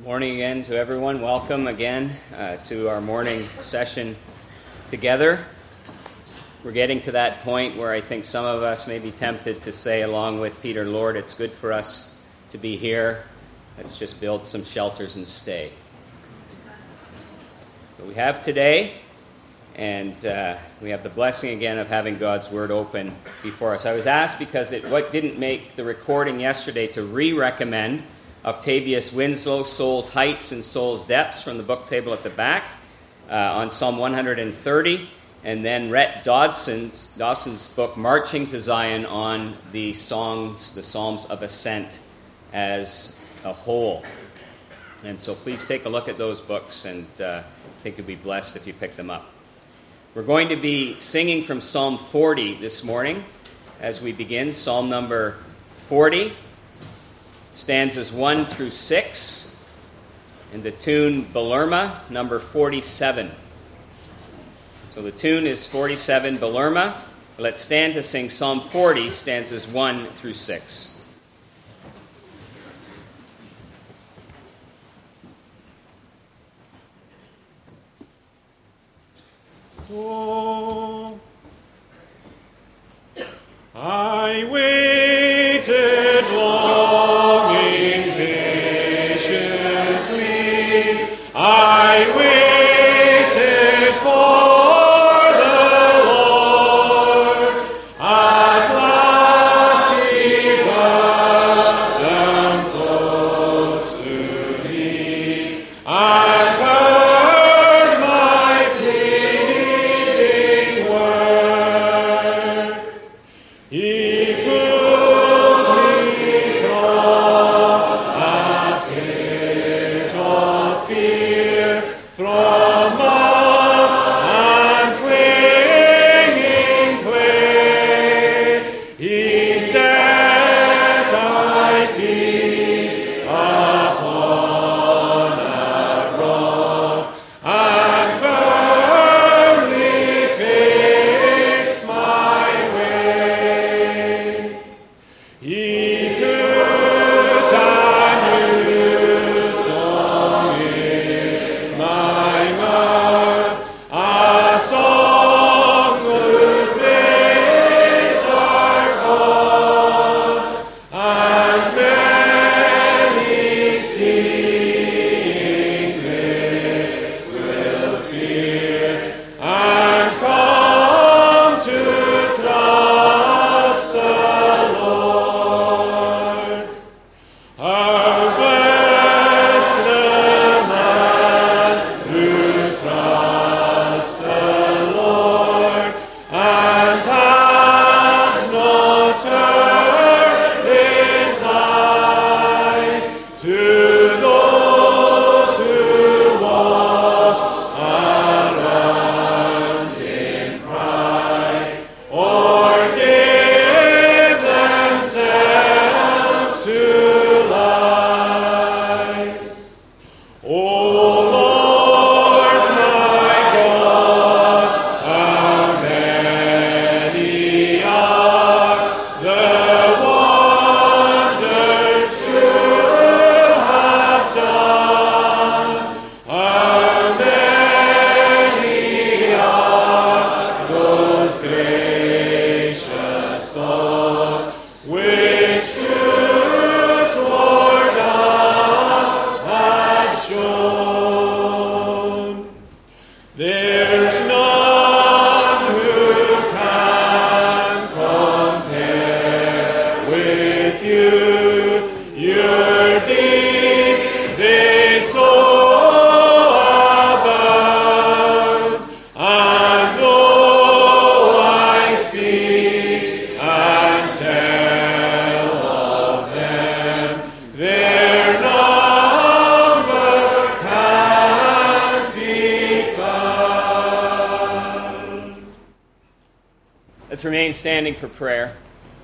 Morning again to everyone. Welcome again to our morning session together. We're getting to that point where I think some of us may be tempted to say along with Peter, Lord, it's good for us to be here. Let's just build some shelters and stay. But we have today, and we have the blessing again of having God's Word open before us. I was asked because what didn't make the recording yesterday to re-recommend Octavius Winslow, Soul's Heights and Soul's Depths from the book table at the back on Psalm 130, and then Rhett Dobson's book Marching to Zion on the Psalms of Ascent as a whole. And so please take a look at those books, and I think you'll be blessed if you pick them up. We're going to be singing from Psalm 40 this morning as we begin. Psalm number 40. Stanzas 1 through 6, and the tune Belerma, number 47. So the tune is 47, Belerma. Let's stand to sing Psalm 40, stanzas 1 through 6. Oh, I waited longing patiently. I waited for the Lord. At last He brought down close to me and heard my pleading word. He pulled me from a pit of fear, from mud and clinging clay. He set my feet upon a rock and firmly fixed my way. He put a new song in my mouth, a song to praise our God, and many seeing this will fear and come to trust the Lord. How blessed the man who trusts the Lord and has not turned his eyes to those who walk around in pride or give themselves to lies. O Lord my God, how many are the wonders you have done? How many are those gracious thoughts which you toward us have shown? There's none who can compare with you. Your deeds, they so abound. And though I speak and tell of them, their number can't be found. Let's remain standing for prayer.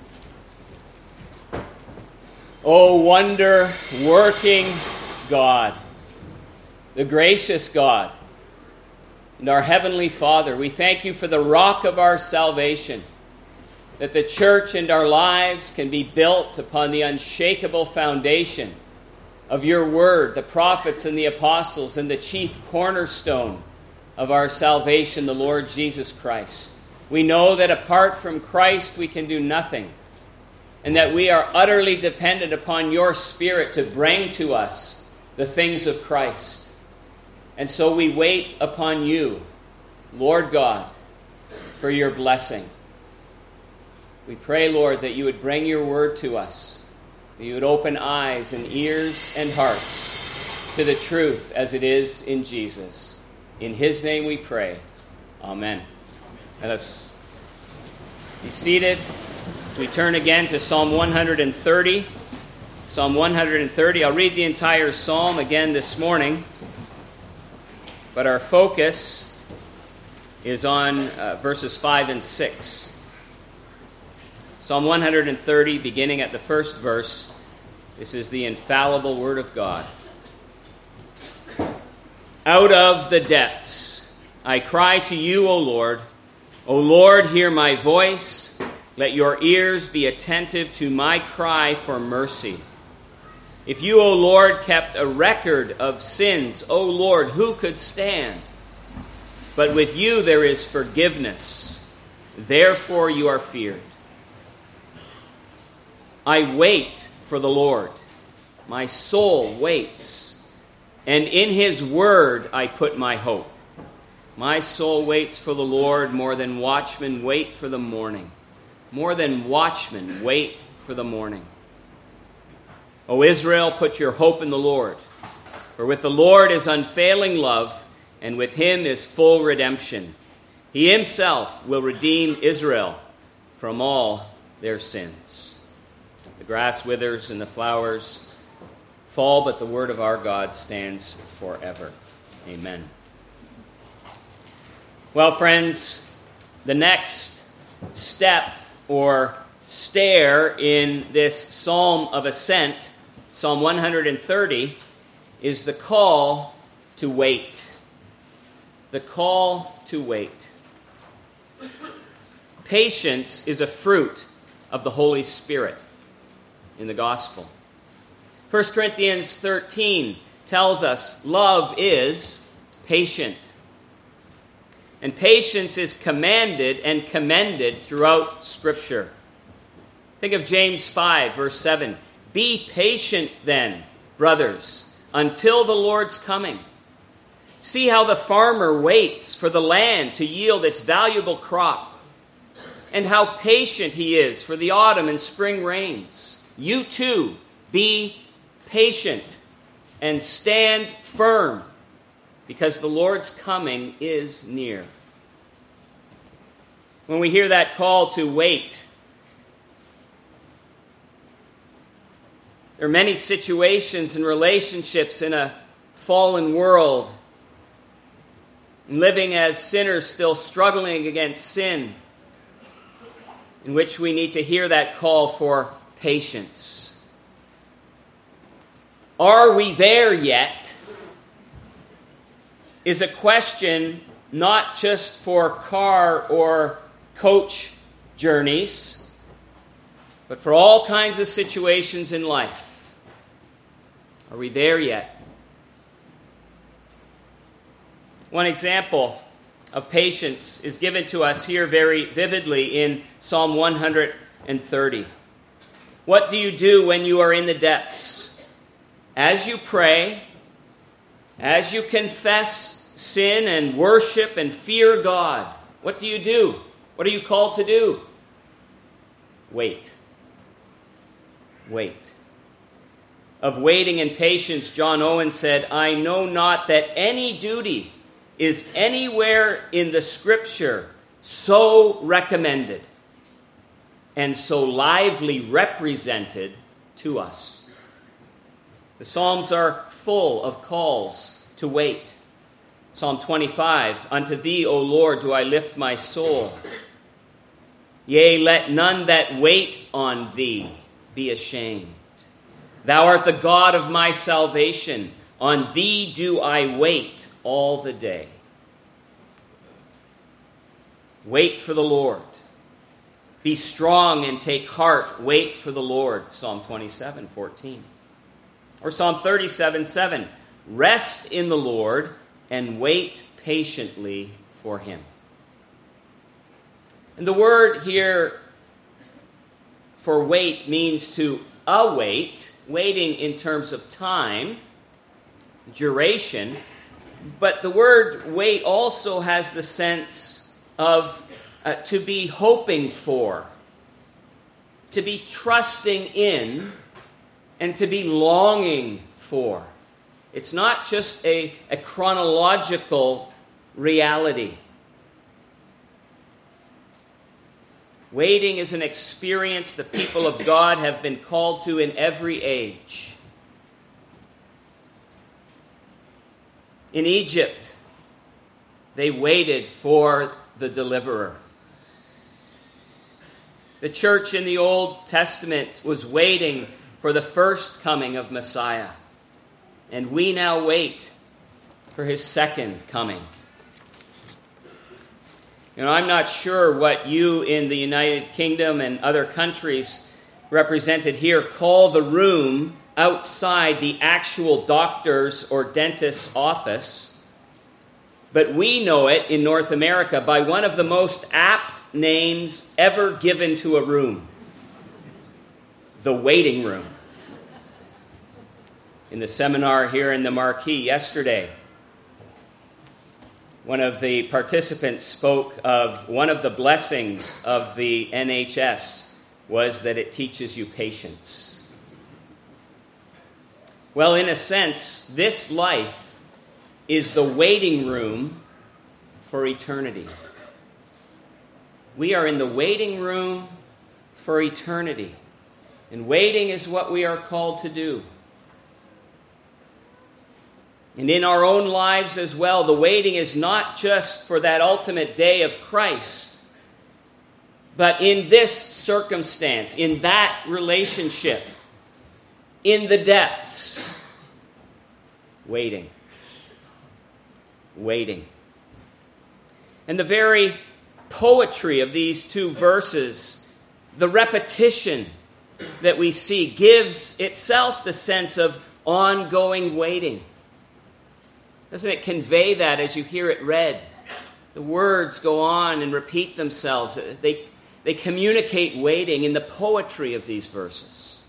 O wonder-working God, the gracious God, and our Heavenly Father, we thank you for the rock of our salvation, that the church and our lives can be built upon the unshakable foundation of your word, the prophets and the apostles, and the chief cornerstone of our salvation, the Lord Jesus Christ. We know that apart from Christ we can do nothing, and that we are utterly dependent upon your Spirit to bring to us the things of Christ. And so we wait upon you, Lord God, for your blessing. We pray, Lord, that you would bring your word to us, that you would open eyes and ears and hearts to the truth as it is in Jesus. In his name we pray. Amen. Let us be seated as we turn again to Psalm 130. Psalm 130. I'll read the entire psalm again this morning, but our focus is on verses 5 and 6. Psalm 130, beginning at the first verse. This is the infallible Word of God. Out of the depths I cry to you, O Lord. O Lord, hear my voice. Let your ears be attentive to my cry for mercy. If you, O Lord, kept a record of sins, O Lord, who could stand? But with you there is forgiveness. Therefore you are feared. I wait for the Lord. My soul waits, and in his word I put my hope. My soul waits for the Lord more than watchmen wait for the morning. More than watchmen wait for the morning. O Israel, put your hope in the Lord. For with the Lord is unfailing love, and with him is full redemption. He himself will redeem Israel from all their sins. The grass withers and the flowers fall, but the word of our God stands forever. Amen. Well, friends, the next step or stair in this psalm of ascent, Psalm 130, is the call to wait. The call to wait. Patience is a fruit of the Holy Spirit in the gospel. 1 Corinthians 13 tells us love is patient. And patience is commanded and commended throughout Scripture. Think of James 5, verse 7. Be patient then, brothers, until the Lord's coming. See how the farmer waits for the land to yield its valuable crop, and how patient he is for the autumn and spring rains. You too, be patient and stand firm, because the Lord's coming is near. When we hear that call to wait, there are many situations and relationships in a fallen world, living as sinners still struggling against sin, in which we need to hear that call for patience. Are we there yet? Is a question not just for car or coach journeys, but for all kinds of situations in life. Are we there yet? One example of patience is given to us here very vividly in Psalm 130. What do you do when you are in the depths? As you pray, as you confess sin and worship and fear God, what do you do? What are you called to do? Wait. Wait. Of waiting and patience, John Owen said, I know not that any duty is anywhere in the Scripture so recommended and so lively represented to us. The Psalms are full of calls to wait. Psalm 25, Unto thee, O Lord, do I lift my soul. Yea, let none that wait on thee be ashamed. Thou art the God of my salvation. On thee do I wait all the day. Wait for the Lord. Be strong and take heart. Wait for the Lord. Psalm 27:14. Or Psalm 37:7, rest in the Lord and wait patiently for him. And the word here for wait means to await, waiting in terms of time, duration. But the word wait also has the sense of to be hoping for, to be trusting in, and to be longing for. It's not just a chronological reality. Waiting is an experience the people of God have been called to in every age. In Egypt, they waited for the deliverer. The church in the Old Testament was waiting for the first coming of Messiah. And we now wait for his second coming. You know, I'm not sure what you in the United Kingdom and other countries represented here call the room outside the actual doctor's or dentist's office. But we know it in North America by one of the most apt names ever given to a room: the waiting room. In the seminar here in the Marquee yesterday, one of the participants spoke of one of the blessings of the NHS was that it teaches you patience. Well, in a sense, this life is the waiting room for eternity. We are in the waiting room for eternity. And waiting is what we are called to do. And in our own lives as well, the waiting is not just for that ultimate day of Christ, but in this circumstance, in that relationship, in the depths, waiting. Waiting. And the very poetry of these two verses, the repetition that we see, gives itself the sense of ongoing waiting. Doesn't it convey that as you hear it read? The words go on and repeat themselves. They communicate waiting in the poetry of these verses.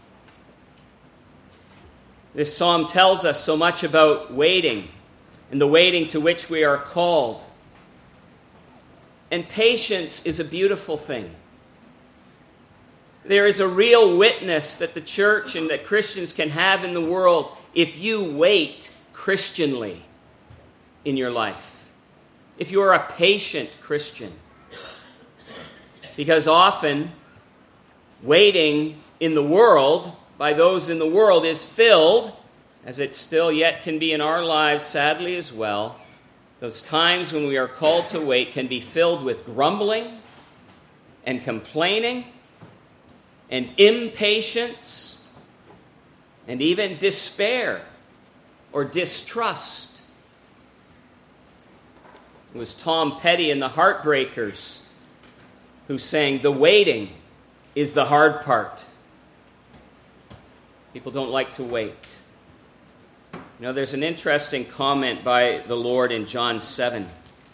This psalm tells us so much about waiting and the waiting to which we are called. And patience is a beautiful thing. There is a real witness that the church and that Christians can have in the world if you wait Christianly in your life. If you are a patient Christian. Because often, waiting in the world, by those in the world, is filled, as it still yet can be in our lives, sadly as well, those times when we are called to wait can be filled with grumbling and complaining and impatience and even despair or distrust. It was Tom Petty and the Heartbreakers who sang, "The waiting is the hard part." People don't like to wait. You know, there's an interesting comment by the Lord in John 7.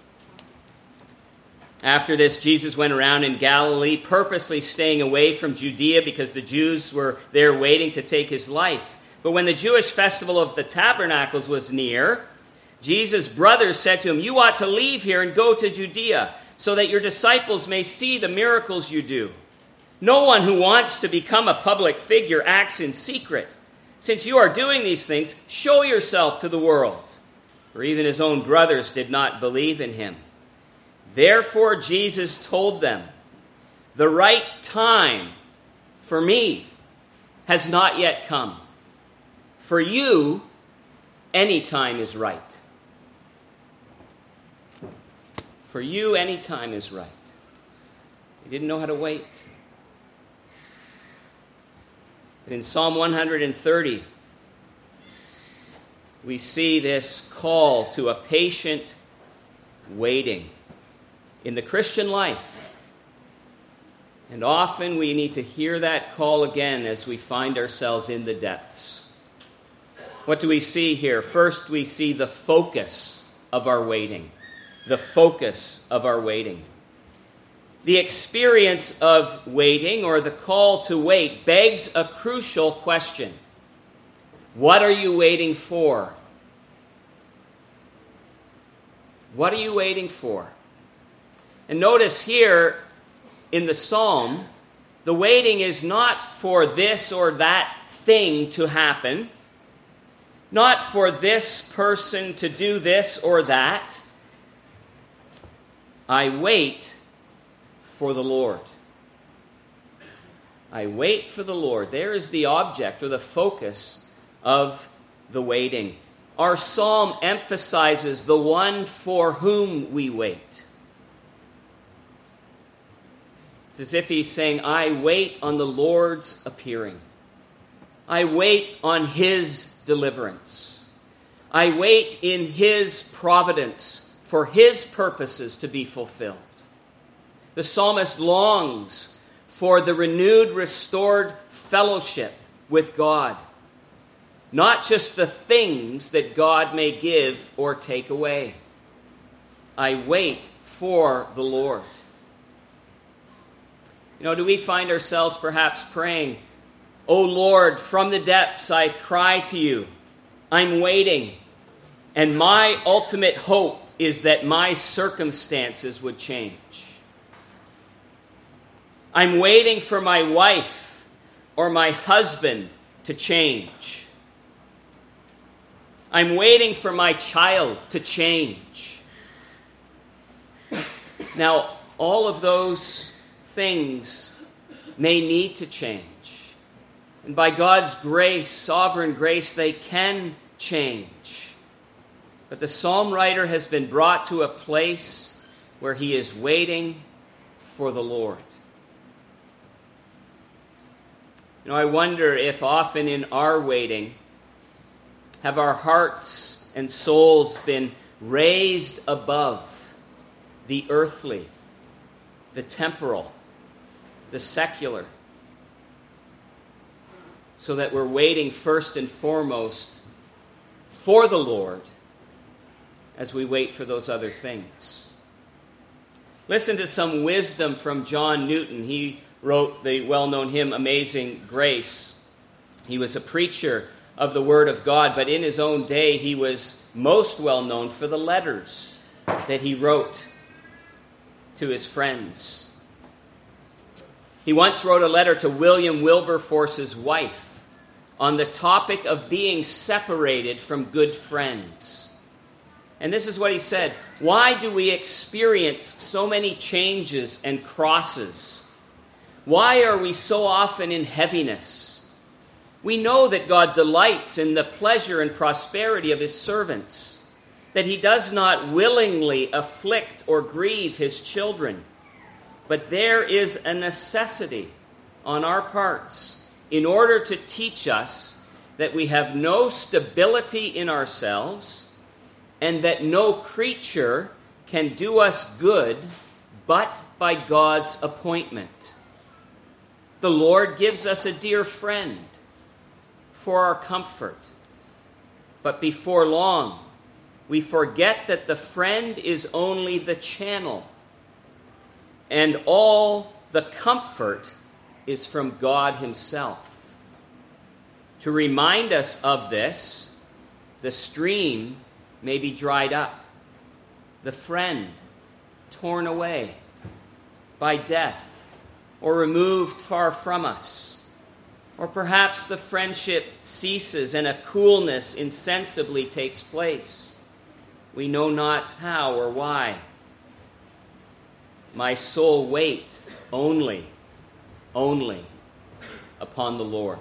After this, Jesus went around in Galilee, purposely staying away from Judea because the Jews were there waiting to take his life. But when the Jewish festival of the Tabernacles was near, Jesus' brothers said to him, "You ought to leave here and go to Judea, so that your disciples may see the miracles you do. No one who wants to become a public figure acts in secret. Since you are doing these things, show yourself to the world." For even his own brothers did not believe in him. Therefore Jesus told them, "The right time for me has not yet come. For you, any time is right." For you, any time is right. They didn't know how to wait. But in Psalm 130, we see this call to a patient waiting in the Christian life. And often we need to hear that call again as we find ourselves in the depths. What do we see here? First, we see the focus of our waiting. The focus of our waiting. The experience of waiting, or the call to wait, begs a crucial question. What are you waiting for? What are you waiting for? And notice here in the psalm, the waiting is not for this or that thing to happen, not for this person to do this or that. I wait for the Lord. I wait for the Lord. There is the object or the focus of the waiting. Our psalm emphasizes the one for whom we wait. It's as if he's saying, I wait on the Lord's appearing. I wait on his deliverance. I wait in his providence for his purposes to be fulfilled. The psalmist longs for the renewed, restored fellowship with God. Not just the things that God may give or take away. I wait for the Lord. Do we find ourselves perhaps praying, O Lord, from the depths I cry to you. I'm waiting. And my ultimate hope is that my circumstances would change. I'm waiting for my wife or my husband to change. I'm waiting for my child to change. Now, all of those things may need to change. And by God's grace, sovereign grace, they can change. But the psalm writer has been brought to a place where he is waiting for the Lord. I wonder if often in our waiting, have our hearts and souls been raised above the earthly, the temporal, the secular, so that we're waiting first and foremost for the Lord as we wait for those other things. Listen to some wisdom from John Newton. He wrote the well-known hymn, Amazing Grace. He was a preacher of the Word of God, but in his own day he was most well known for the letters that he wrote to his friends. He once wrote a letter to William Wilberforce's wife on the topic of being separated from good friends. And this is what he said: why do we experience so many changes and crosses? Why are we so often in heaviness? We know that God delights in the pleasure and prosperity of his servants, that he does not willingly afflict or grieve his children. But there is a necessity on our parts in order to teach us that we have no stability in ourselves and that no creature can do us good but by God's appointment. The Lord gives us a dear friend for our comfort. But before long, we forget that the friend is only the channel, and all the comfort is from God himself. To remind us of this, the stream may be dried up, the friend torn away by death, or removed far from us. Or perhaps the friendship ceases and a coolness insensibly takes place. We know not how or why. My soul wait only upon the Lord.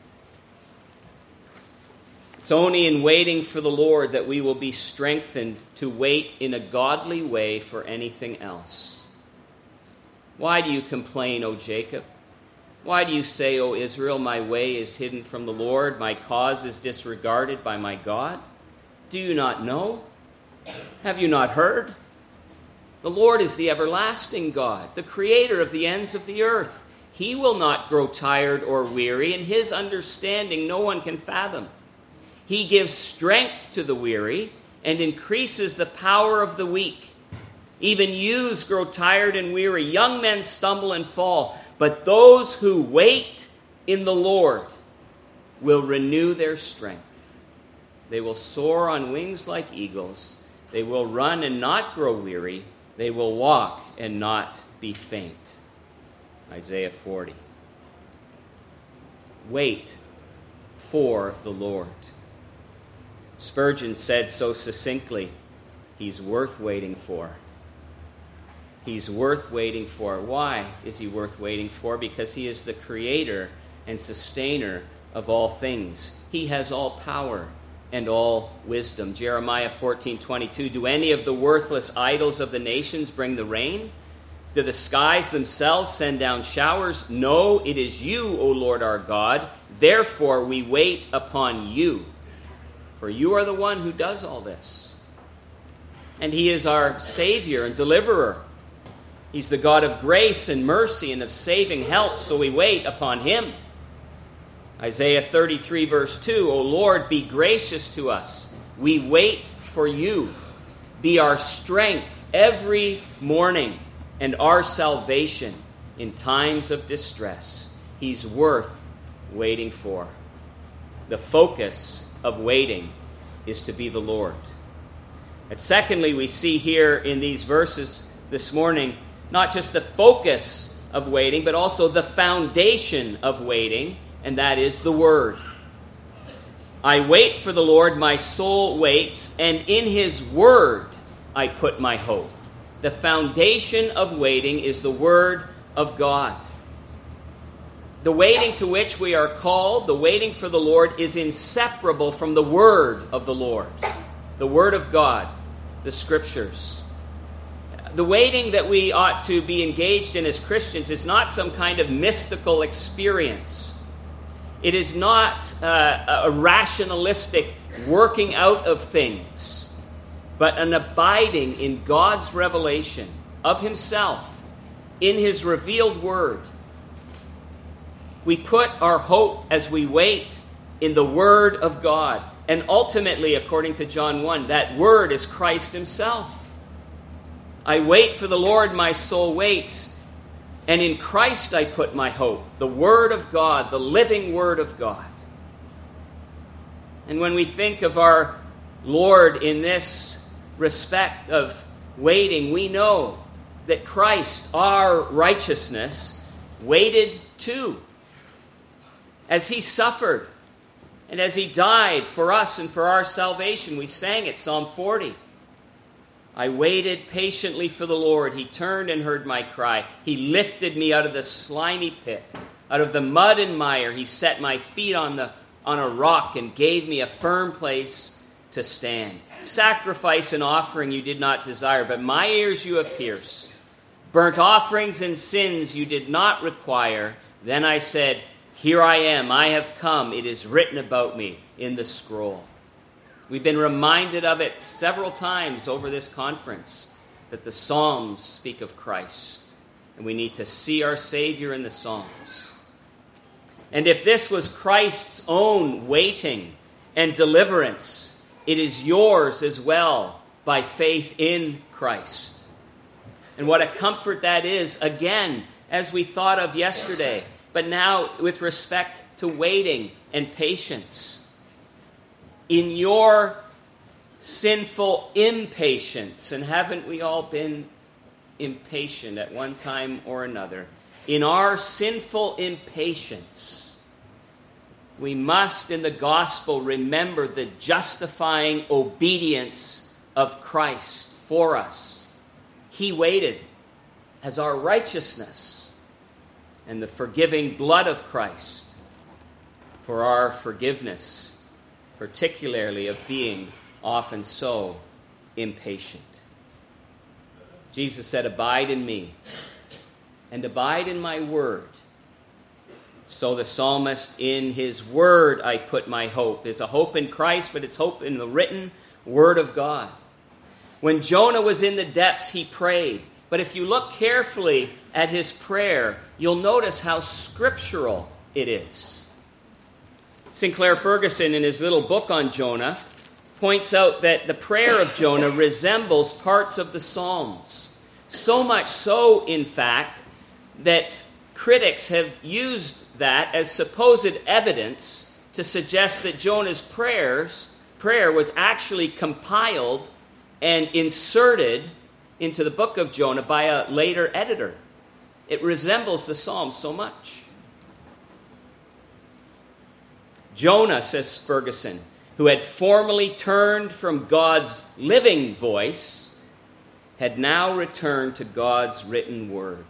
It's only in waiting for the Lord that we will be strengthened to wait in a godly way for anything else. Why do you complain, O Jacob? Why do you say, O Israel, my way is hidden from the Lord, my cause is disregarded by my God? Do you not know? Have you not heard? The Lord is the everlasting God, the creator of the ends of the earth. He will not grow tired or weary, and his understanding no one can fathom. He gives strength to the weary and increases the power of the weak. Even youths grow tired and weary. Young men stumble and fall. But those who wait in the Lord will renew their strength. They will soar on wings like eagles. They will run and not grow weary. They will walk and not be faint. Isaiah 40. Wait for the Lord. Spurgeon said so succinctly, he's worth waiting for. He's worth waiting for. Why is he worth waiting for? Because he is the creator and sustainer of all things. He has all power and all wisdom. Jeremiah 14:22, do any of the worthless idols of the nations bring the rain? Do the skies themselves send down showers? No, it is you, O Lord our God. Therefore we wait upon you. For you are the one who does all this. And he is our Savior and deliverer. He's the God of grace and mercy and of saving help, so we wait upon him. Isaiah 33 verse 2, O Lord, be gracious to us. We wait for you. Be our strength every morning and our salvation in times of distress. He's worth waiting for. The focus of waiting is to be the Lord. And secondly, we see here in these verses this morning, not just the focus of waiting, but also the foundation of waiting, and that is the Word. I wait for the Lord, my soul waits, and in his Word I put my hope. The foundation of waiting is the Word of God. The waiting to which we are called, the waiting for the Lord, is inseparable from the Word of the Lord, the Word of God, the Scriptures. The waiting that we ought to be engaged in as Christians is not some kind of mystical experience. It is not a rationalistic working out of things, but an abiding in God's revelation of himself in his revealed Word. We put our hope as we wait in the Word of God. And ultimately, according to John 1, that Word is Christ himself. I wait for the Lord, my soul waits. And in Christ I put my hope. The Word of God, the living Word of God. And when we think of our Lord in this respect of waiting, we know that Christ, our righteousness, waited too. As he suffered and as he died for us and for our salvation, we sang it, Psalm 40. I waited patiently for the Lord. He turned and heard my cry. He lifted me out of the slimy pit, out of the mud and mire. He set my feet on a rock and gave me a firm place to stand. Sacrifice and offering you did not desire, but my ears you have pierced. Burnt offerings and sins you did not require. Then I said, here I am, I have come. It is written about me in the scroll. We've been reminded of it several times over this conference, that the Psalms speak of Christ. And we need to see our Savior in the Psalms. And if this was Christ's own waiting and deliverance, it is yours as well by faith in Christ. And what a comfort that is, again, as we thought of yesterday, but now with respect to waiting and patience. In your sinful impatience, and haven't we all been impatient at one time or another? In our sinful impatience, we must in the gospel remember the justifying obedience of Christ for us. He waited as our righteousness, and the forgiving blood of Christ for our forgiveness, particularly of being often so impatient. Jesus said, abide in me, and abide in my word. So the psalmist, in his word I put my hope. There's a hope in Christ, but it's hope in the written word of God. When Jonah was in the depths, he prayed. But if you look carefully at his prayer, you'll notice how scriptural it is. Sinclair Ferguson, in his little book on Jonah, points out that the prayer of Jonah resembles parts of the Psalms. So much so, in fact, that critics have used that as supposed evidence to suggest that Jonah's prayer was actually compiled and inserted into the book of Jonah by a later editor. It resembles the Psalms so much. Jonah, says Ferguson, who had formerly turned from God's living voice, had now returned to God's written word.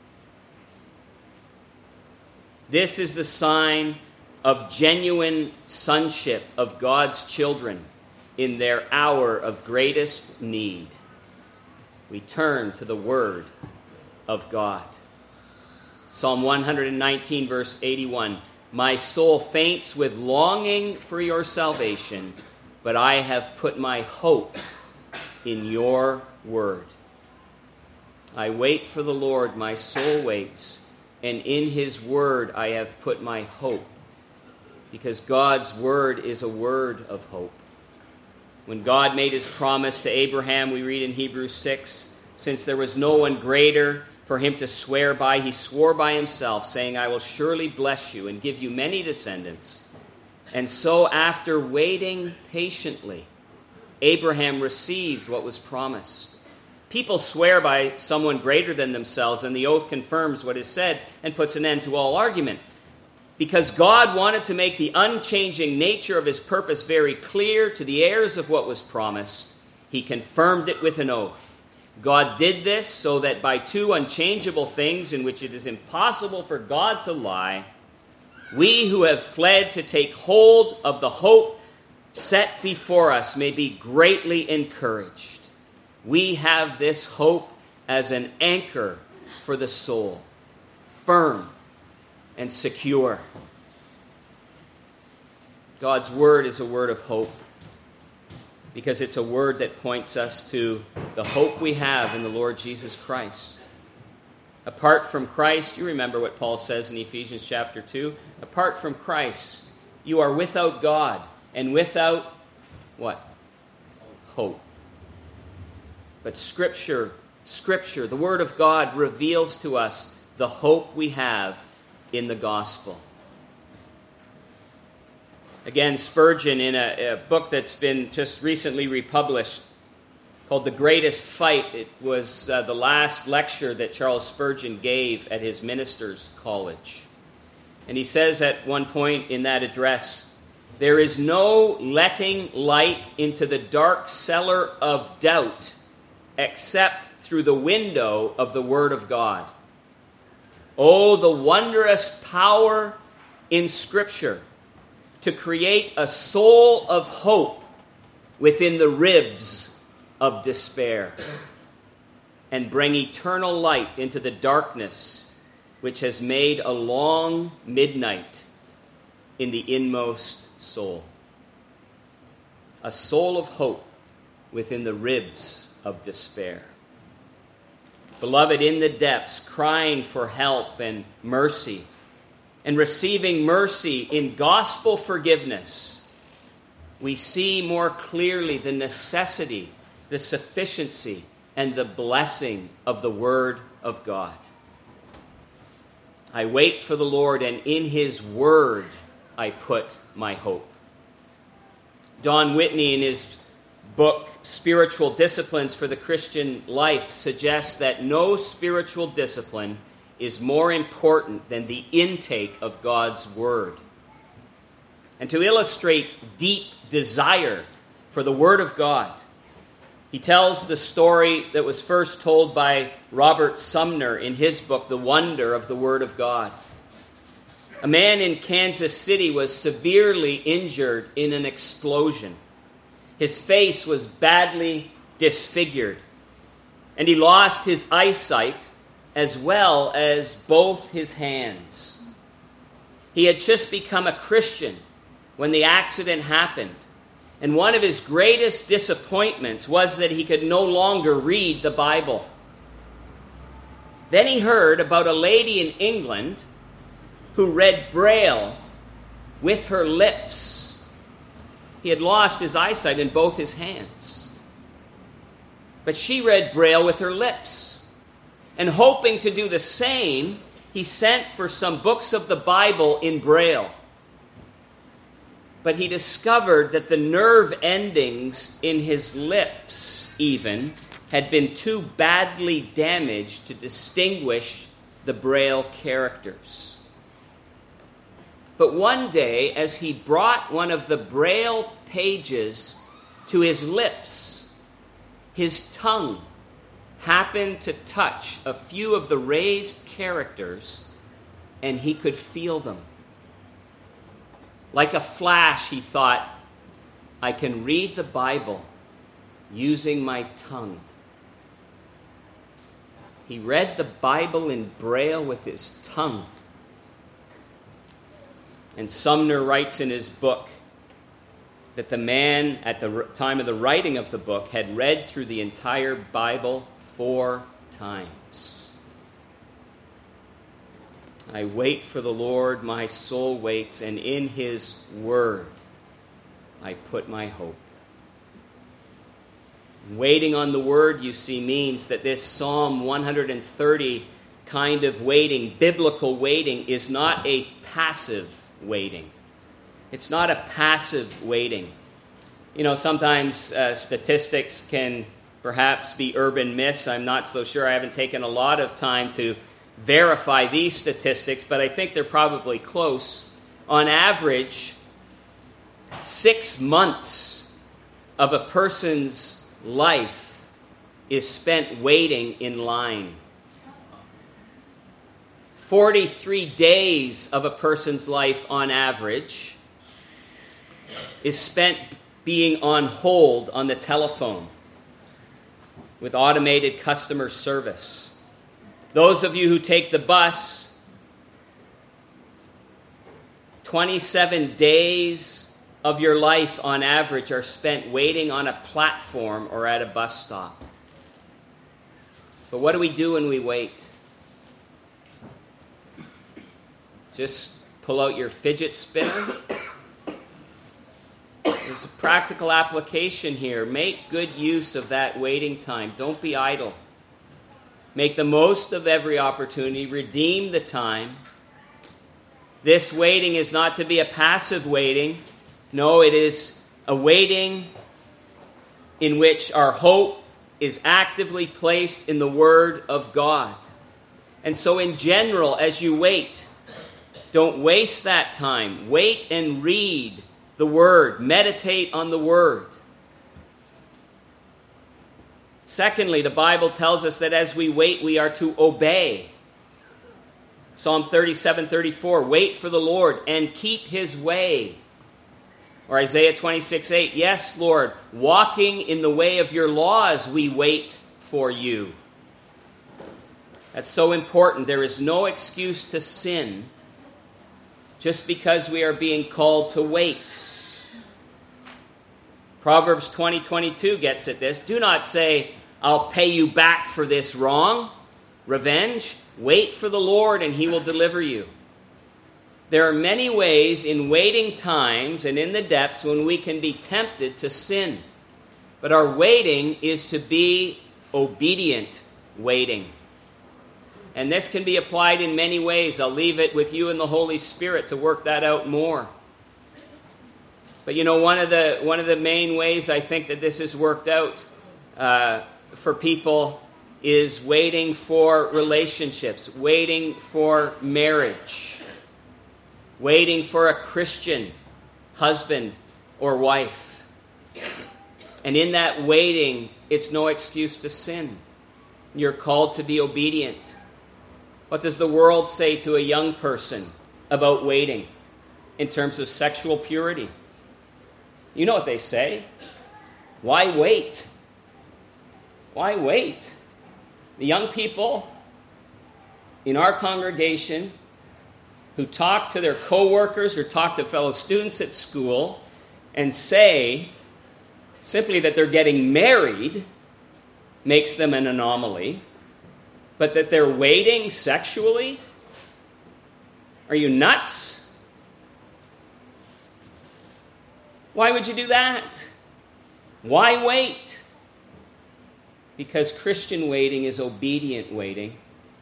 This is the sign of genuine sonship of God's children in their hour of greatest need. We turn to the word of God. Psalm 119, verse 81. My soul faints with longing for your salvation, but I have put my hope in your word. I wait for the Lord, my soul waits, and in his word I have put my hope, because God's word is a word of hope. When God made his promise to Abraham, we read in Hebrews 6, since there was no one greater for him to swear by, he swore by himself, saying, I will surely bless you and give you many descendants. And so after waiting patiently, Abraham received what was promised. People swear by someone greater than themselves, and the oath confirms what is said and puts an end to all argument. Because God wanted to make the unchanging nature of his purpose very clear to the heirs of what was promised, he confirmed it with an oath. God did this so that by two unchangeable things in which it is impossible for God to lie, we who have fled to take hold of the hope set before us may be greatly encouraged. We have this hope as an anchor for the soul, firm and secure. God's word is a word of hope, because it's a word that points us to the hope we have in the Lord Jesus Christ. Apart from Christ, you remember what Paul says in Ephesians chapter 2, apart from Christ, you are without God and without what? Hope. But Scripture, the Word of God reveals to us the hope we have in the gospel. Again, Spurgeon, in a book that's been just recently republished called The Greatest Fight, it was the last lecture that Charles Spurgeon gave at his minister's college. And he says at one point in that address, there is no letting light into the dark cellar of doubt except through the window of the Word of God. Oh, the wondrous power in Scripture to create a soul of hope within the ribs of despair and bring eternal light into the darkness which has made a long midnight in the inmost soul. A soul of hope within the ribs of despair. Beloved, in the depths, crying for help and mercy, and receiving mercy in gospel forgiveness, we see more clearly the necessity, the sufficiency, and the blessing of the Word of God. I wait for the Lord, and in his word I put my hope. Don Whitney, in his book, Spiritual Disciplines for the Christian Life, suggests that no spiritual discipline is more important than the intake of God's word. And to illustrate deep desire for the Word of God, he tells the story that was first told by Robert Sumner in his book, The Wonder of the Word of God. A man in Kansas City was severely injured in an explosion. His face was badly disfigured, and he lost his eyesight as well as both his hands. He had just become a Christian when the accident happened, and one of his greatest disappointments was that he could no longer read the Bible. Then he heard about a lady in England who read Braille with her lips. He had lost his eyesight in both his hands. But she read Braille with her lips. And hoping to do the same, he sent for some books of the Bible in Braille. But he discovered that the nerve endings in his lips, even, had been too badly damaged to distinguish the Braille characters. But one day, as he brought one of the Braille pages to his lips, his tongue happened to touch a few of the raised characters, and he could feel them. Like a flash, he thought, I can read the Bible using my tongue. He read the Bible in Braille with his tongue. And Sumner writes in his book that the man, at the time of the writing of the book, had read through the entire Bible 4 times. I wait for the Lord, my soul waits, and in his word I put my hope. Waiting on the word, you see, means that this Psalm 130 kind of waiting, biblical waiting, is not a passive waiting. It's not a passive waiting. You know, sometimes statistics can perhaps be urban myths. I'm not so sure. I haven't taken a lot of time to verify these statistics, but I think they're probably close. On average, 6 months of a person's life is spent waiting in line. 43 days of a person's life on average is spent being on hold on the telephone with automated customer service. Those of you who take the bus, 27 days of your life on average are spent waiting on a platform or at a bus stop. But what do we do when we wait? Just pull out your fidget spinner? There's a practical application here. Make good use of that waiting time. Don't be idle. Make the most of every opportunity. Redeem the time. This waiting is not to be a passive waiting. No, it is a waiting in which our hope is actively placed in the Word of God. And so in general, as you wait, don't waste that time. Wait and read the Word. Meditate on the Word. Secondly, the Bible tells us that as we wait, we are to obey. Psalm 37:34, wait for the Lord and keep his way. Or Isaiah 26:8, yes, Lord, walking in the way of your laws, we wait for you. That's so important. There is no excuse to sin just because we are being called to wait. Proverbs 20:22 gets at this. Do not say, I'll pay you back for this wrong. Revenge. Wait for the Lord and he will deliver you. There are many ways in waiting times and in the depths when we can be tempted to sin. But our waiting is to be obedient waiting. And this can be applied in many ways. I'll leave it with you and the Holy Spirit to work that out more. But you know, one of the main ways I think that this is worked out for people is waiting for relationships, waiting for marriage, waiting for a Christian husband or wife. And in that waiting, it's no excuse to sin. You're called to be obedient. What does the world say to a young person about waiting in terms of sexual purity? You know what they say. Why wait? Why wait? The young people in our congregation who talk to their co-workers or talk to fellow students at school and say simply that they're getting married makes them an anomaly, but that they're waiting sexually? Are you nuts? Why would you do that? Why wait? Because Christian waiting is obedient waiting.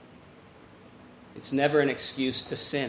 It's never an excuse to sin.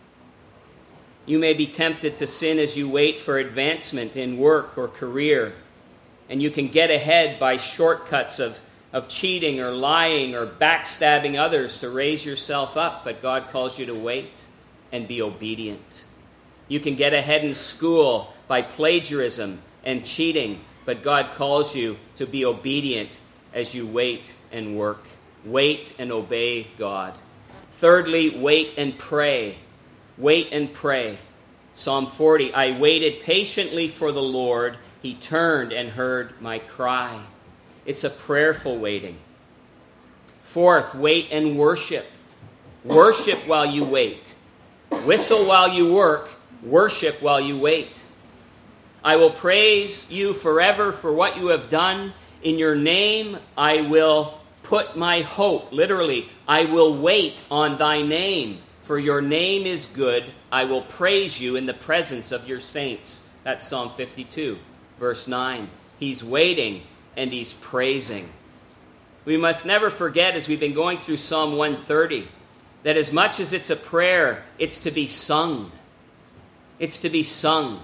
You may be tempted to sin as you wait for advancement in work or career, and you can get ahead by shortcuts of cheating or lying or backstabbing others to raise yourself up, but God calls you to wait and be obedient. You can get ahead in school by plagiarism and cheating, but God calls you to be obedient as you wait and work. Wait and obey God. Thirdly, wait and pray. Wait and pray. Psalm 40, I waited patiently for the Lord. He turned and heard my cry. It's a prayerful waiting. Fourth, wait and worship. Worship while you wait. Whistle while you work. Worship while you wait. I will praise you forever for what you have done. In your name I will put my hope. Literally, I will wait on thy name. For your name is good. I will praise you in the presence of your saints. That's Psalm 52, verse 9. He's waiting and he's praising. We must never forget, as we've been going through Psalm 130, that as much as it's a prayer, it's to be sung. It's to be sung.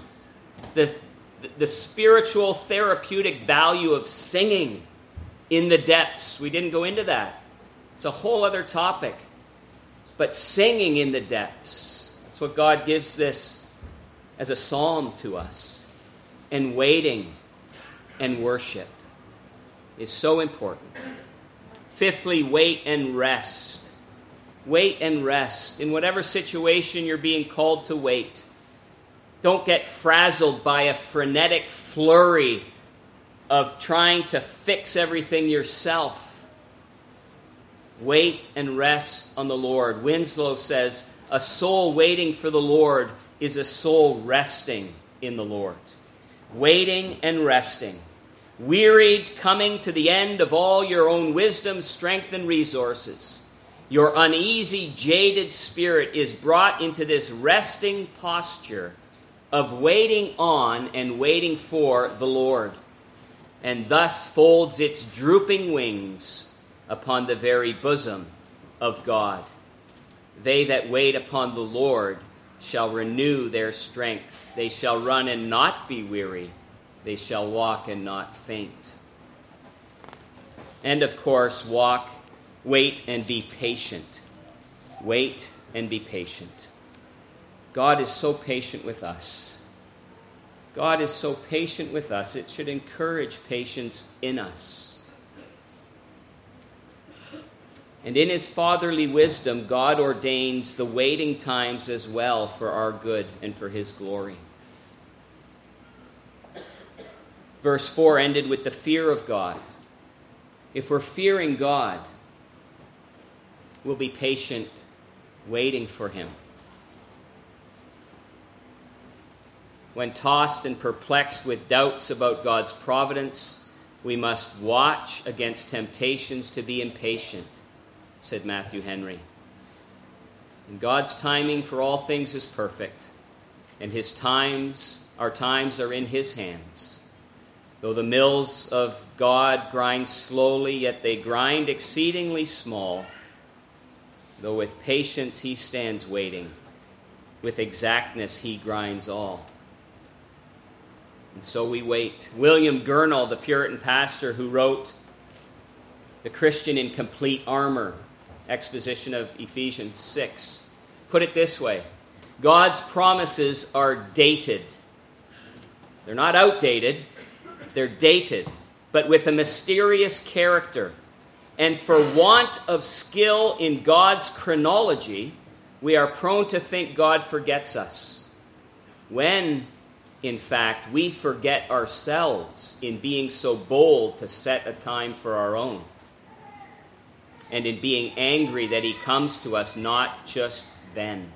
The spiritual therapeutic value of singing in the depths. We didn't go into that. It's a whole other topic. But singing in the depths. That's what God gives this as a psalm to us. And waiting and worship is so important. Fifthly, wait and rest. Wait and rest. In whatever situation you're being called to wait, don't get frazzled by a frenetic flurry of trying to fix everything yourself. Wait and rest on the Lord. Winslow says, a soul waiting for the Lord is a soul resting in the Lord. Waiting and resting. Wearied, coming to the end of all your own wisdom, strength, and resources. Your uneasy, jaded spirit is brought into this resting posture of waiting on and waiting for the Lord, and thus folds its drooping wings upon the very bosom of God. They that wait upon the Lord shall renew their strength. They shall run and not be weary. They shall walk and not faint. And of course, wait and be patient. Wait and be patient. God is so patient with us. God is so patient with us. It should encourage patience in us. And in his fatherly wisdom, God ordains the waiting times as well for our good and for his glory. Verse 4 ended with the fear of God. If we're fearing God, we'll be patient, waiting for him. When tossed and perplexed with doubts about God's providence, we must watch against temptations to be impatient, said Matthew Henry. And God's timing for all things is perfect, and our times are in his hands. Though the mills of God grind slowly, yet they grind exceedingly small. Though with patience he stands waiting, with exactness he grinds all. And so we wait. William Gurnall, the Puritan pastor who wrote The Christian in Complete Armor, exposition of Ephesians 6, put it this way: God's promises are dated. They're not outdated, they're dated, but with a mysterious character. And for want of skill in God's chronology, we are prone to think God forgets us, when, in fact, we forget ourselves in being so bold to set a time for our own, and in being angry that he comes to us not just then.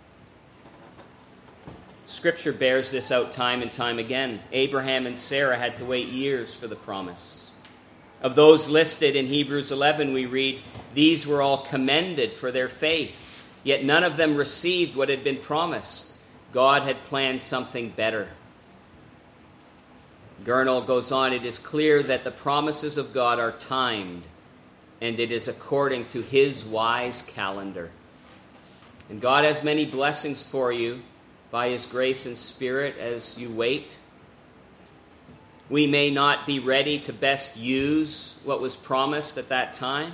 Scripture bears this out time and time again. Abraham and Sarah had to wait years for the promise. Of those listed in Hebrews 11, we read, these were all commended for their faith, yet none of them received what had been promised. God had planned something better. Gurnall goes on, it is clear that the promises of God are timed, and it is according to his wise calendar. And God has many blessings for you by his grace and Spirit as you wait. We may not be ready to best use what was promised at that time.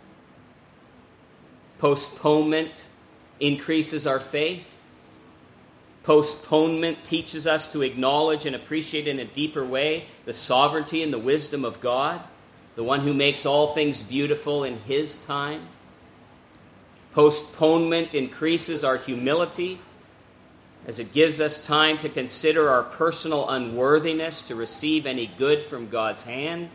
Postponement increases our faith. Postponement teaches us to acknowledge and appreciate in a deeper way the sovereignty and the wisdom of God, the one who makes all things beautiful in his time. Postponement increases our humility as it gives us time to consider our personal unworthiness to receive any good from God's hand.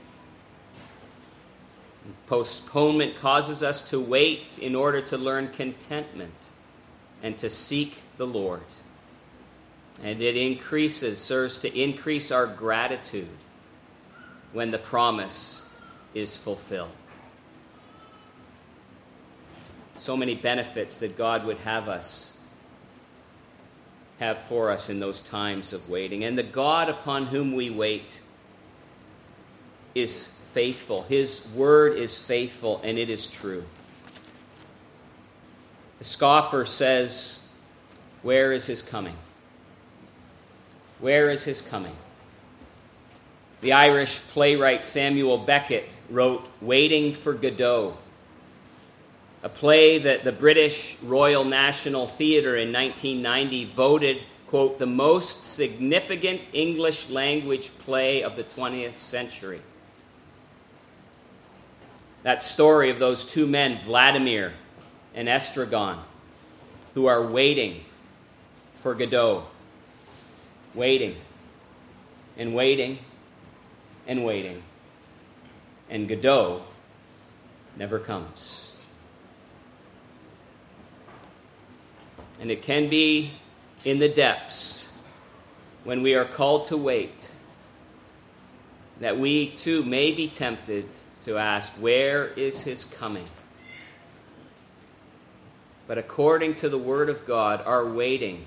Postponement causes us to wait in order to learn contentment and to seek the Lord. And it serves to increase our gratitude when the promise is fulfilled. So many benefits that God would have for us in those times of waiting. And the God upon whom we wait is faithful. His word is faithful, and it is true. The scoffer says, "Where is his coming? Where is his coming?" The Irish playwright Samuel Beckett wrote Waiting for Godot, a play that the British Royal National Theatre in 1990 voted, quote, the most significant English language play of the 20th century. That story of those two men, Vladimir and Estragon, who are waiting for Godot. Waiting and waiting and waiting. And Godot never comes. And it can be in the depths when we are called to wait that we too may be tempted to ask, where is his coming? But according to the Word of God, our waiting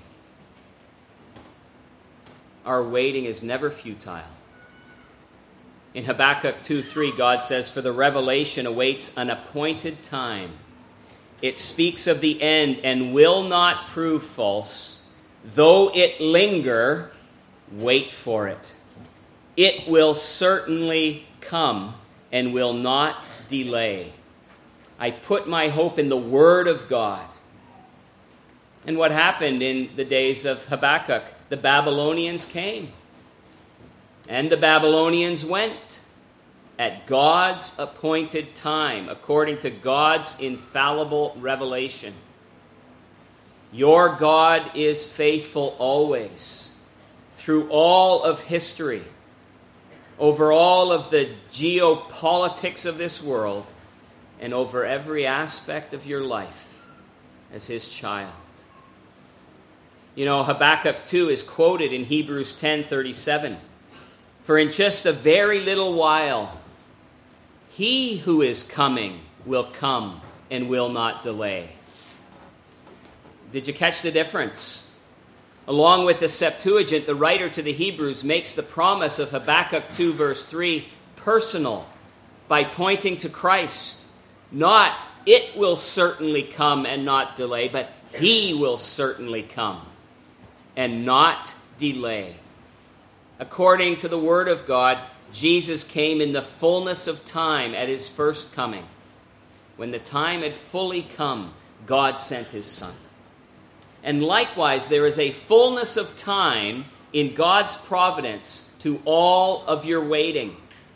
is never futile. In Habakkuk 2:3, God says, "For the revelation awaits an appointed time. It speaks of the end and will not prove false. Though it linger, wait for it. It will certainly come and will not delay. I put my hope in the Word of God." And what happened in the days of Habakkuk? The Babylonians came, and the Babylonians went at God's appointed time, according to God's infallible revelation. Your God is faithful always, through all of history, over all of the geopolitics of this world, and over every aspect of your life as his child. You know, Habakkuk 2 is quoted in Hebrews 10:37. "For in just a very little while, he who is coming will come and will not delay." Did you catch the difference? Along with the Septuagint, the writer to the Hebrews makes the promise of Habakkuk 2 verse 3 personal by pointing to Christ. Not, it will certainly come and not delay, but he will certainly come and not delay. According to the Word of God, Jesus came in the fullness of time at his first coming. When the time had fully come, God sent his Son. And likewise, there is a fullness of time in God's providence to all of your waiting.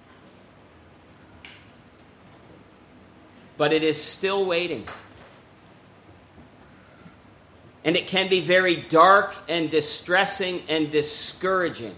But it is still waiting. And it can be very dark and distressing and discouraging.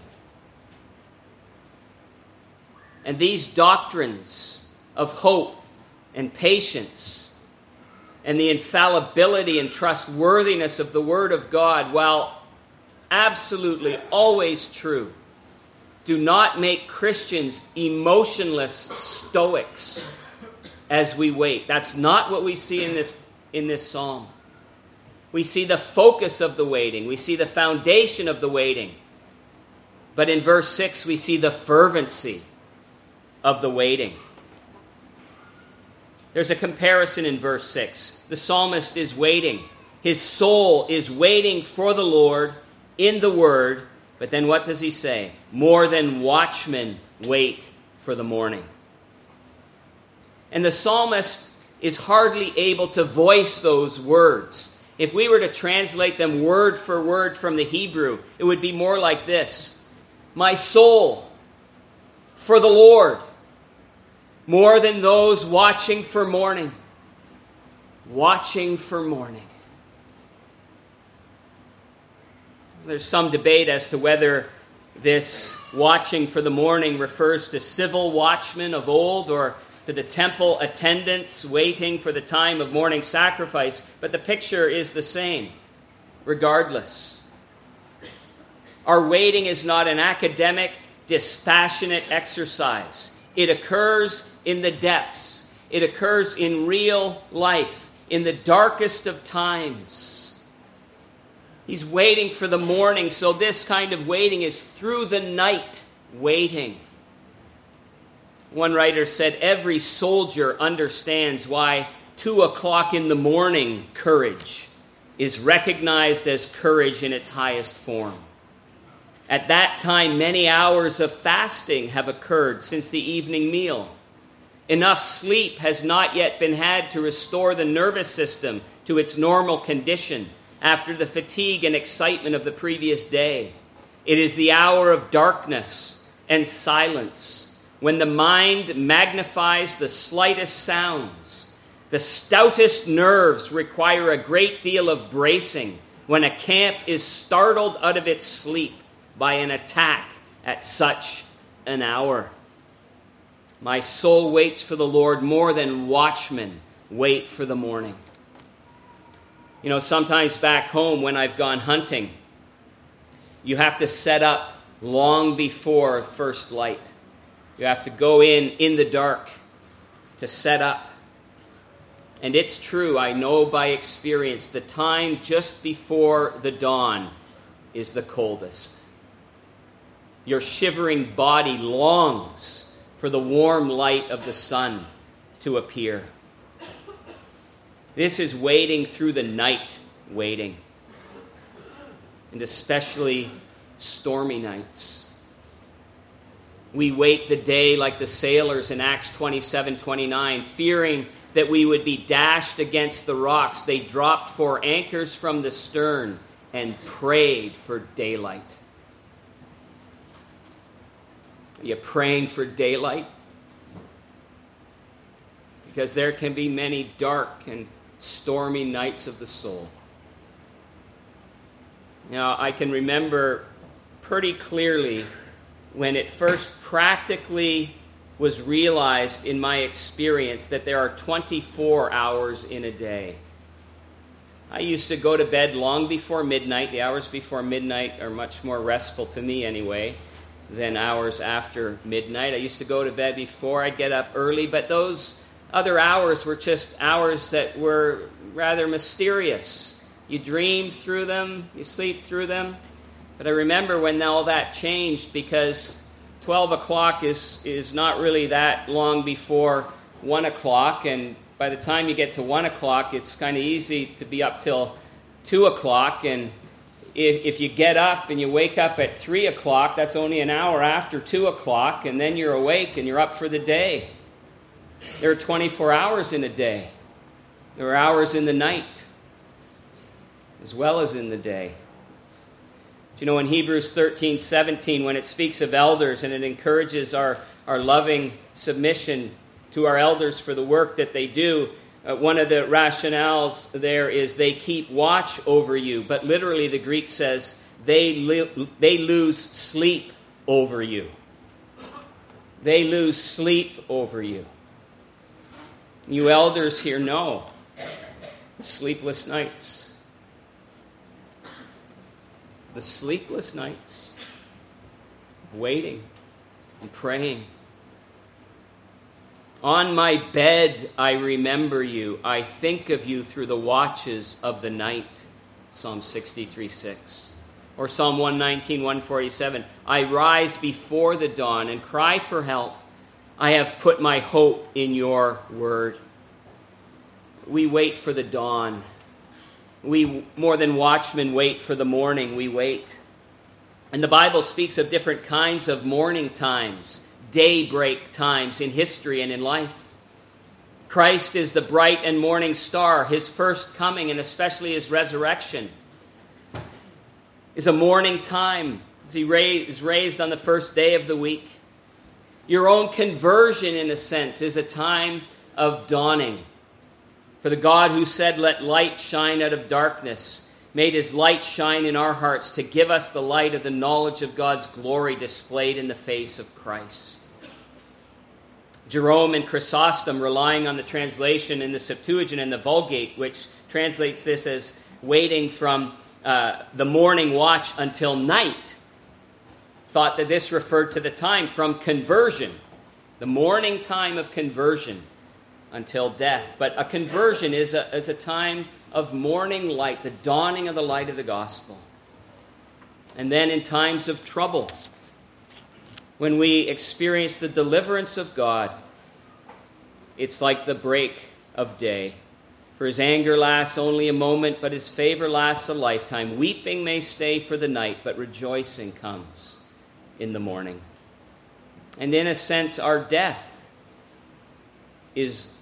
And these doctrines of hope and patience and the infallibility and trustworthiness of the Word of God, while absolutely always true, do not make Christians emotionless stoics as we wait. That's not what we see in this psalm. We see the focus of the waiting. We see the foundation of the waiting. But in verse 6, we see the fervency of the waiting. There's a comparison in verse 6. The psalmist is waiting. His soul is waiting for the Lord in the Word. But then what does he say? More than watchmen wait for the morning. And the psalmist is hardly able to voice those words. If we were to translate them word for word from the Hebrew, it would be more like this. My soul, for the Lord, more than those watching for morning. Watching for morning. There's some debate as to whether this watching for the morning refers to civil watchmen of old or to the temple attendants waiting for the time of morning sacrifice, but the picture is the same, regardless. Our waiting is not an academic, dispassionate exercise. It occurs in the depths. It occurs in real life, in the darkest of times. He's waiting for the morning, so this kind of waiting is through the night waiting. One writer said, every soldier understands why 2 o'clock in the morning courage is recognized as courage in its highest form. At that time, many hours of fasting have occurred since the evening meal. Enough sleep has not yet been had to restore the nervous system to its normal condition after the fatigue and excitement of the previous day. It is the hour of darkness and silence, when the mind magnifies the slightest sounds. The stoutest nerves require a great deal of bracing when a camp is startled out of its sleep by an attack at such an hour. My soul waits for the Lord more than watchmen wait for the morning. You know, sometimes back home when I've gone hunting, you have to set up long before first light. You have to go in the dark to set up. And it's true, I know by experience, the time just before the dawn is the coldest. Your shivering body longs for the warm light of the sun to appear. This is waiting through the night waiting. And especially stormy nights. We wait the day like the sailors in Acts 27:29, fearing that we would be dashed against the rocks. They dropped 4 anchors from the stern and prayed for daylight. Are you praying for daylight? Because there can be many dark and stormy nights of the soul. Now, I can remember pretty clearly when it first practically was realized in my experience that there are 24 hours in a day. I used to go to bed long before midnight. The hours before midnight are much more restful to me anyway than hours after midnight. I used to go to bed before. I'd get up early, but those other hours were just hours that were rather mysterious. You dreamed through them, you sleep through them. But I remember when all that changed, because 12 o'clock is not really that long before 1 o'clock, and by the time you get to 1 o'clock, it's kind of easy to be up till 2 o'clock, and if you get up and you wake up at 3 o'clock, that's only an hour after 2 o'clock, and then you're awake and you're up for the day. There are 24 hours in a day. There are hours in the night, as well as in the day. You know, in Hebrews 13:17, when it speaks of elders and it encourages our loving submission to our elders for the work that they do, one of the rationales there is they keep watch over you. But literally the Greek says they lose sleep over you. They lose sleep over you. You elders here know sleepless nights. The sleepless nights of waiting and praying. On my bed I remember you. I think of you through the watches of the night. Psalm 63:6. Or Psalm 119, 147, I rise before the dawn and cry for help. I have put my hope in your word. We wait for the dawn. We, more than watchmen, wait for the morning. We wait. And the Bible speaks of different kinds of morning times, daybreak times in history and in life. Christ is the bright and morning star. His first coming, and especially his resurrection, is a morning time as he is raised on the first day of the week. Your own conversion, in a sense, is a time of dawning. For the God who said, let light shine out of darkness, made his light shine in our hearts to give us the light of the knowledge of God's glory displayed in the face of Christ. Jerome and Chrysostom, relying on the translation in the Septuagint and the Vulgate, which translates this as waiting from the morning watch until night, thought that this referred to the time from conversion, the morning time of conversion until death. But a conversion is a time of morning light, the dawning of the light of the gospel. And then in times of trouble, when we experience the deliverance of God, it's like the break of day. For his anger lasts only a moment, but his favor lasts a lifetime. Weeping may stay for the night, but rejoicing comes in the morning. And in a sense, our death is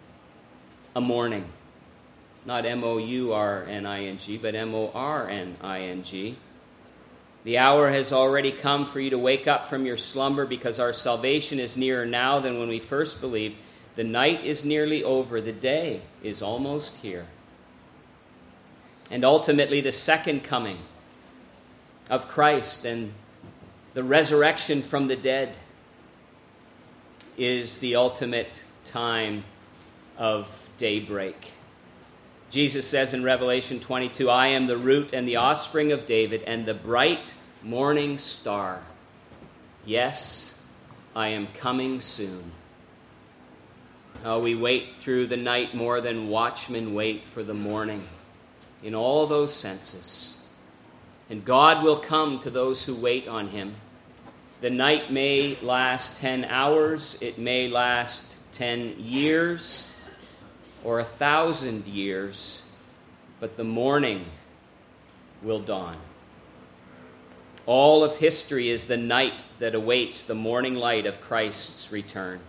a morning. Not M-O-U-R-N-I-N-G, but M-O-R-N-I-N-G. The hour has already come for you to wake up from your slumber, because our salvation is nearer now than when we first believed. The night is nearly over. The day is almost here. And ultimately, the second coming of Christ and the resurrection from the dead is the ultimate time of daybreak. Jesus says in Revelation 22, I am the root and the offspring of David and the bright morning star. Yes, I am coming soon. Oh, we wait through the night more than watchmen wait for the morning, in all those senses. And God will come to those who wait on him. The night may last 10 hours, it may last 10 years, or 1,000 years, but the morning will dawn. All of history is the night that awaits the morning light of Christ's return.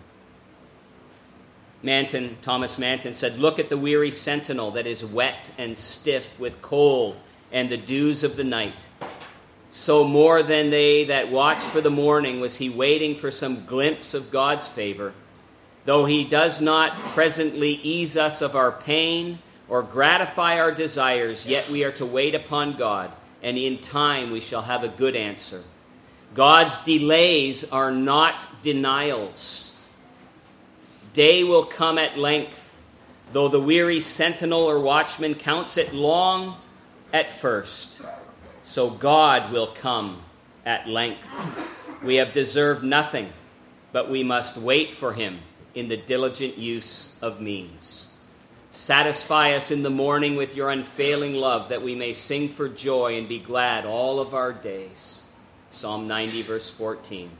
Thomas Manton said, look at the weary sentinel that is wet and stiff with cold and the dews of the night. So more than they that watch for the morning was he waiting for some glimpse of God's favor. Though he does not presently ease us of our pain or gratify our desires, yet we are to wait upon God, and in time we shall have a good answer. God's delays are not denials. Day will come at length, though the weary sentinel or watchman counts it long at first. So God will come at length. We have deserved nothing, but we must wait for him in the diligent use of means. Satisfy us in the morning with your unfailing love, that we may sing for joy and be glad all of our days. Psalm 90, verse 14.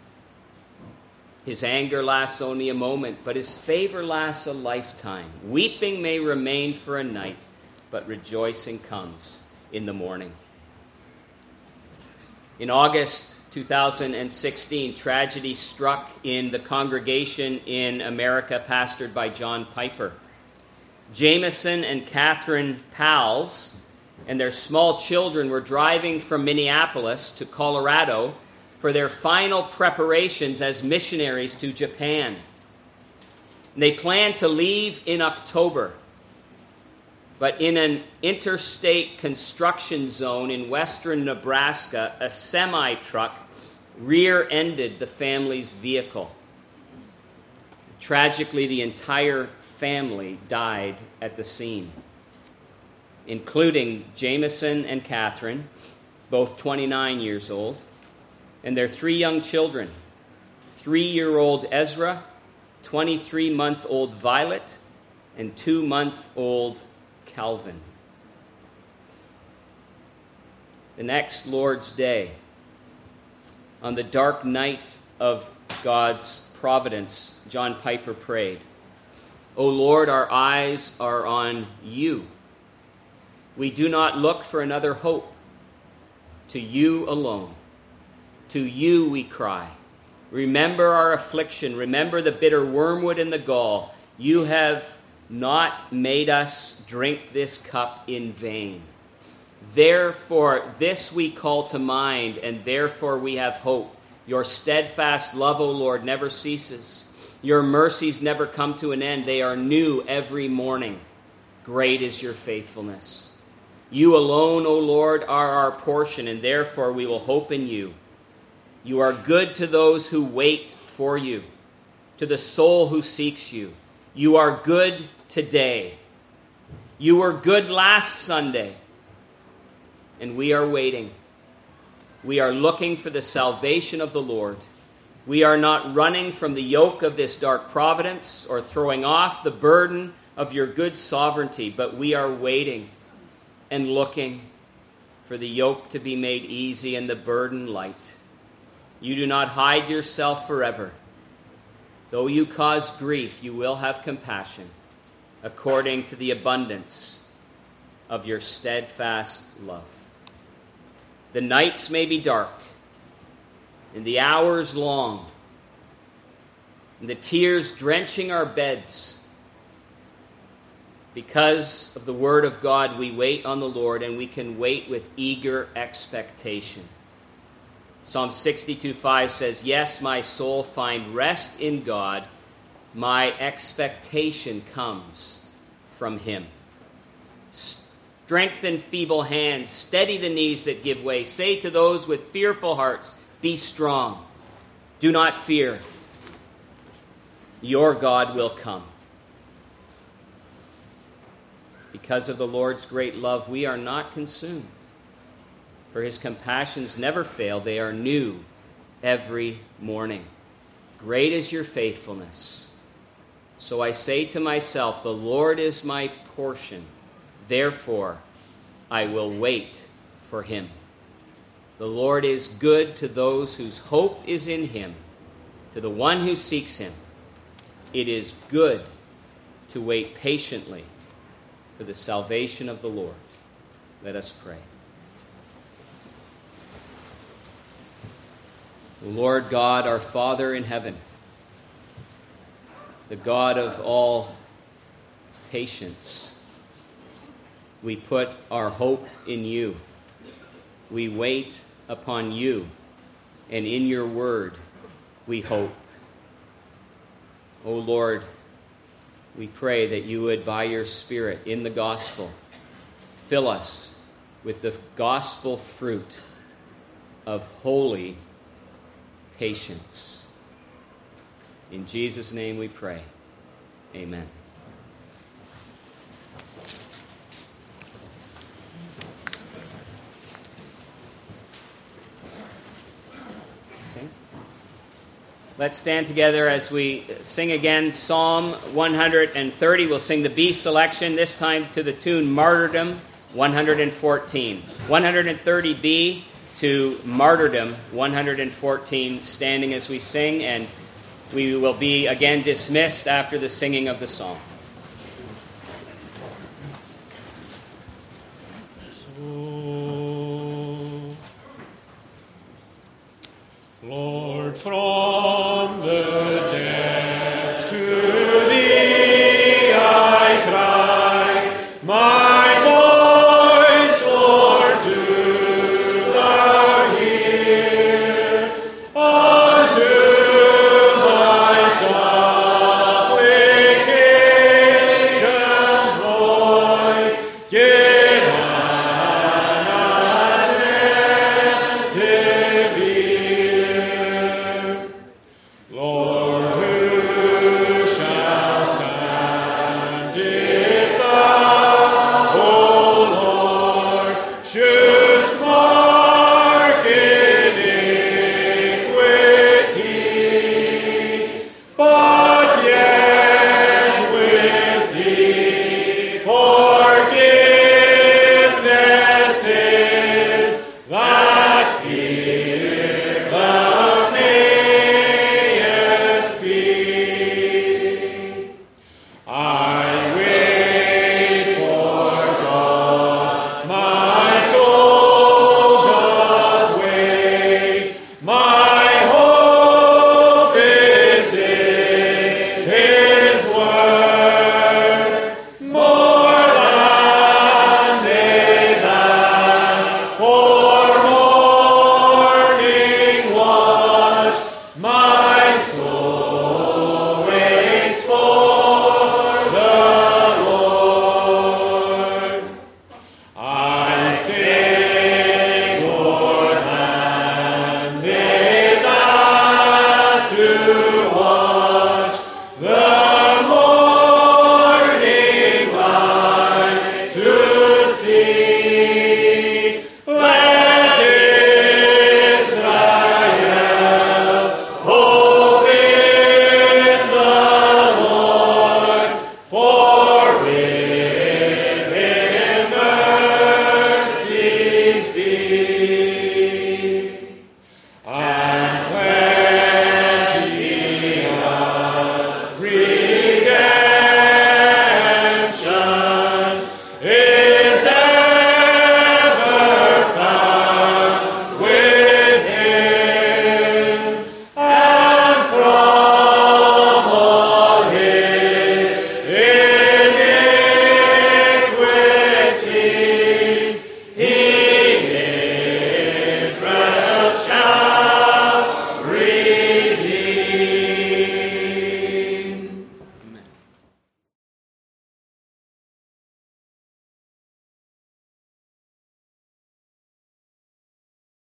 His anger lasts only a moment, but his favor lasts a lifetime. Weeping may remain for a night, but rejoicing comes in the morning. In August 2016, tragedy struck in the congregation in America pastored by John Piper. Jameson and Catherine Pals and their small children were driving from Minneapolis to Colorado for their final preparations as missionaries to Japan. They planned to leave in October, but in an interstate construction zone in western Nebraska, a semi-truck rear-ended the family's vehicle. Tragically, the entire family died at the scene, including Jameson and Catherine, both 29 years old, and their 3 young children, 3-year-old Ezra, 23-month-old Violet, and 2-month-old Calvin. the next Lord's Day, on the dark night of God's providence, John Piper prayed, "O Lord, our eyes are on you. We do not look for another hope. To you alone. To you we cry. Remember our affliction. Remember the bitter wormwood and the gall. You have not made us drink this cup in vain. Therefore, this we call to mind, and therefore we have hope. Your steadfast love, O Lord, never ceases. Your mercies never come to an end. They are new every morning. Great is your faithfulness. You alone, O Lord, are our portion, and therefore we will hope in you. You are good to those who wait for you, to the soul who seeks you. You are good today. You were good last Sunday, and we are waiting. We are looking for the salvation of the Lord. We are not running from the yoke of this dark providence or throwing off the burden of your good sovereignty, but we are waiting and looking for the yoke to be made easy and the burden light. You do not hide yourself forever. Though you cause grief, you will have compassion according to the abundance of your steadfast love. The nights may be dark and the hours long, and the tears drenching our beds. Because of the word of God, we wait on the Lord, and we can wait with eager expectation. Psalm 62:5 says, "Yes, my soul, find rest in God. My expectation comes from him." Strengthen feeble hands, steady the knees that give way. Say to those with fearful hearts, "Be strong. Do not fear. Your God will come." Because of the Lord's great love, we are not consumed. For his compassions never fail. They are new every morning. Great is your faithfulness. So I say to myself, the Lord is my portion. Therefore, I will wait for him. The Lord is good to those whose hope is in him, to the one who seeks him. It is good to wait patiently for the salvation of the Lord. Let us pray. Lord God, our Father in heaven, the God of all patience, we put our hope in you. We wait upon you, and in your word we hope. O Lord, we pray that you would, by your Spirit, in the gospel, fill us with the gospel fruit of holy patience. In Jesus' name we pray. Amen. Let's stand together as we sing again Psalm 130. We'll sing the B selection, this time to the tune Martyrdom 114. 130B to Martyrdom 114, standing as we sing, and we will be again dismissed after the singing of the psalm.